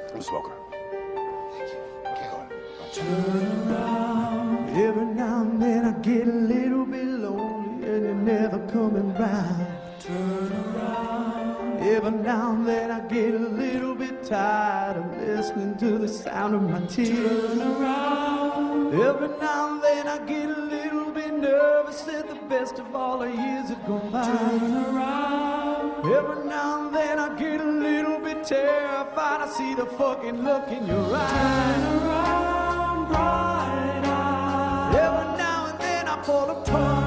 I'm smoking. Thank you. Okay, go ahead. Turn around. Every now and then I get a little bit lonely and you're never coming round. Turn around. Every now and then I get a little bit tired of listening to the sound of my tears. Turn around. Every now and then I get a little bit nervous that the best of all the years have gone by. Turn around. Every now and then I get a little bit terrified. I see the fucking look in your eyes. Turn around, bright eyes. Every now and then I fall apart.